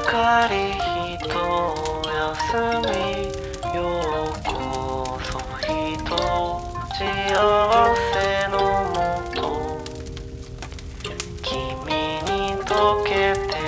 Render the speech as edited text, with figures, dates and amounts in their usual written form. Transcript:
かりひと休みようこそひと幸せのもと君に溶けて